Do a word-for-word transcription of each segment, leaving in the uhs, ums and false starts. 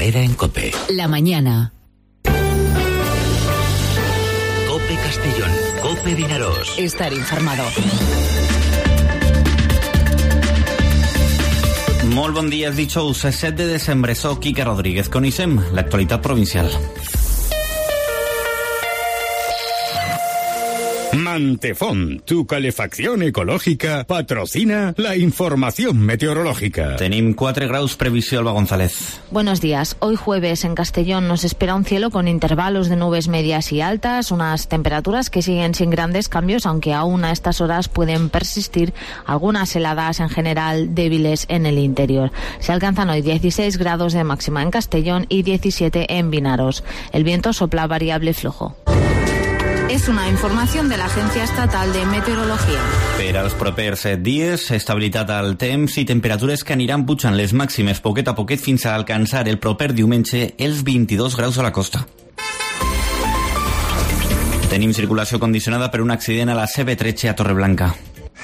Herrera en COPE. La mañana. COPE Castellón. COPE Vinaròs. Estar informado. Molt bon dia, és dijous set de desembre. Soc Quique Rodríguez. Coneixem l'actualitat provincial. Mantefón, tu calefacción ecológica, patrocina la información meteorológica. Tenim quatre graus, previsió Alba González. Buenos días. Hoy jueves en Castellón nos espera un cielo con intervalos de nubes medias y altas, unas temperaturas que siguen sin grandes cambios, aunque aún a estas horas pueden persistir algunas heladas en general débiles en el interior. Se alcanzan hoy dieciséis grados de máxima en Castellón y diecisiete en Vinaròs. El viento sopla variable flojo. És una informació de l'Agència Estatal de Meteorologia. Per als propers set dies, estabilitat al temps i temperatures que aniran pujant les màximes poquet a poquet fins a alcançar el proper diumenge els vint-i-dos graus a la costa. Tenim circulació condicionada per un accident a la C B tretze a Torreblanca.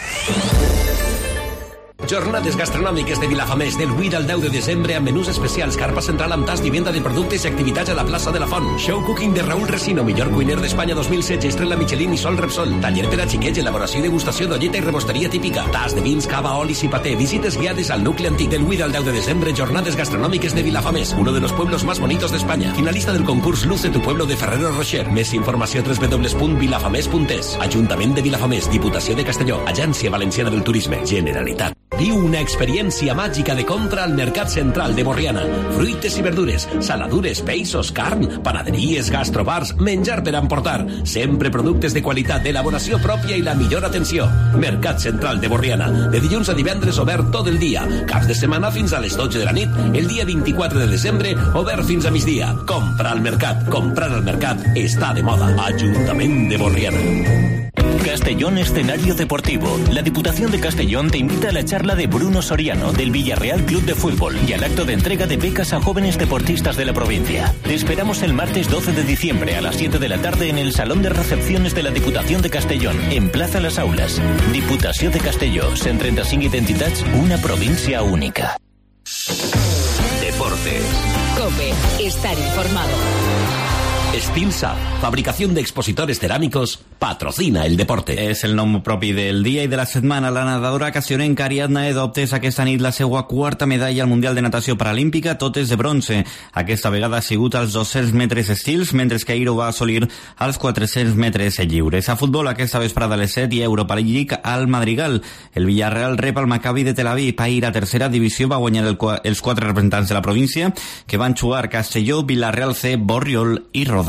Jornades gastronòmiques de Vilafamés del vuit al deu de desembre amb menús especials, carpa central amb tas i venda de productes i activitats a la plaça de la Font. Show cooking de Raúl Resino, millor cuiner d'Espanya dos mil setze, estrella Michelin i Sol Repsol. Taller per a xiquets, elaboració i degustació d'olleta i rebosteria típica. Tas de vins, cava, olis i paté. Visites guiades al nucli antic del vuit al deu de desembre. Jornades gastronòmiques de Vilafamés, uno de los pueblos más bonitos de España. Finalista del concurs Luce tu pueblo de Ferrero Rocher. Més informació a doble u doble u doble u punt vilafamés punt es. Ajuntament de Vilafamés, Diputació de Castelló, Agència Valenciana del Turisme, Generalitat. Viu una experiència màgica de compra al Mercat Central de Borriana. Fruites i verdures, saladures, peixos, carn, panaderies, gastrobars, menjar per emportar. Sempre productes de qualitat, d'elaboració pròpia i la millor atenció. Mercat Central de Borriana. De dilluns a divendres obert tot el dia. Caps de setmana fins a les dotze de la nit. El dia vint-i-quatre de desembre obert fins a migdia. Comprar al mercat. Comprar al mercat està de moda. Ajuntament de Borriana. Castellón Escenario Deportivo. La Diputación de Castellón te invita a la charla de Bruno Soriano del Villarreal Club de Fútbol y al acto de entrega de becas a jóvenes deportistas de la provincia. Te esperamos el martes doce de diciembre a las siete de la tarde en el Salón de Recepciones de la Diputación de Castellón, en Plaza Las Aulas. Diputació de Castelló, cent trenta-cinc identitats, una província única. Deportes. COPE. Estar informado. Estilsa, fabricación de expositores cerámicos, patrocina el deporte. És el nom propi del dia i de la setmana. La nedadora castellonenca Ariadna Edo obtés aquesta nit la seva quarta medalla al Mundial de Natació Paralímpica, totes de bronze. Aquesta vegada ha sigut als dos-cents metres estils, mentre que Airo va assolir als quatre-cents metres lliures. A futbol, aquesta vesprada a les set i Europa League al Madrigal. El Villarreal rep al Maccabi de Tel Aviv. Ahir a tercera divisió va guanyar el, els quatre representants de la província, que van jugar Castelló, Villarreal C, Borriol i Roda.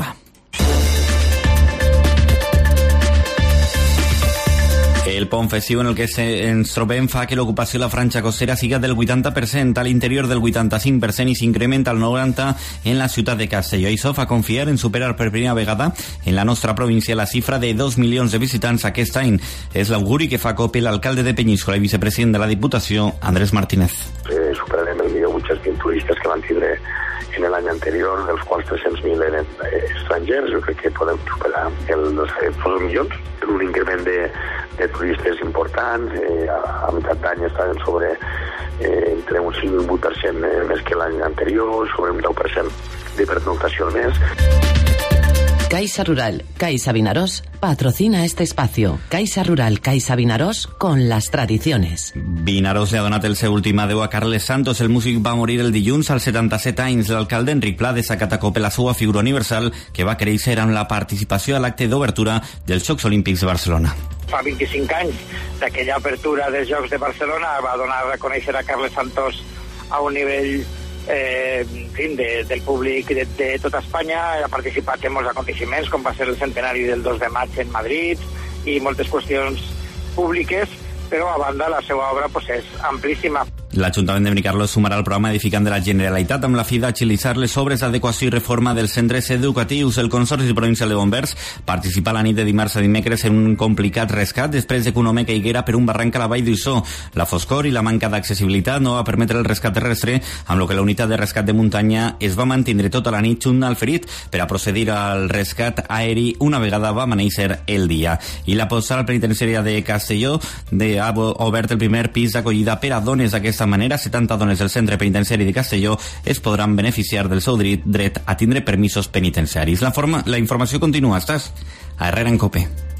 El pont festiu en el que ens trobem fa que l'ocupació a la franja costera siga del vuitanta per cent, a l'interior del vuitanta-cinc per cent i s'incrementa al noranta per cent en la ciutat de Castelló. Això fa confiar en superar per primera vegada en la nostra província la xifra de dos milions de visitants aquest any. És l'auguri que fa COPE l'alcalde de Penyíscola i vicepresident de la Diputació, Andrés Martínez. Eh, superarem el millor vuit-cents vint turistes que van tindre en l'any anterior, dels quals tres-cents mil eren estrangers. Jo crec que podem superar els dos milions. Un increment de, de turistes importants. Eh, a, a meitat d'any estaven sobre eh, entre un cinc i un vuit per cent eh, més que l'any anterior, sobre un deu per cent de pernoctació al mes. Caixa Rural, Caixa Vinaròs, patrocina este espacio. Caixa Rural, Caixa Vinaròs, con las tradiciones. Vinaròs li ha donat el seu últim adeu a Carles Santos. El músic va morir el dilluns als setanta-set anys. L'alcalde Enric Pla destaca a COPE la seva figura universal que va créixer amb la participació a l'acte d'obertura dels Jocs Olímpics de Barcelona. Fa vint-i-cinc anys d'aquella apertura dels Jocs de Barcelona va donar a reconèixer a Carles Santos a un nivell Eh, en fin, de, del públic de, de tota Espanya. Ha participat en molts aconteciments, com va ser el centenari del dos de maig en Madrid i moltes qüestions públiques, però a banda la seva obra pues, és amplíssima. L'Ajuntament de Benicarló sumarà el programa edificant de la Generalitat amb la fi d'agilitzar les obres d'adequació i reforma dels centres educatius. El Consorci Provincial de Bombers participa la nit de dimarts a dimecres en un complicat rescat després de que un home caiguera per un barranc a la vall d'Uixó. La foscor i la manca d'accessibilitat no va permetre el rescat terrestre, amb lo que la unitat de rescat de muntanya es va mantindre tota la nit junt al ferit per a procedir al rescat aeri una vegada va amanèixer el dia. I la postal penitenciària de Castelló de, ha obert el primer pis d'acollida per a dones. Aquesta D'aquesta manera, setanta dones del centre penitenciari de Castelló es podran beneficiar del seu dret, dret a tindre permisos penitenciaris. La, forma, la informació continua. Estàs a Herrera en Cope.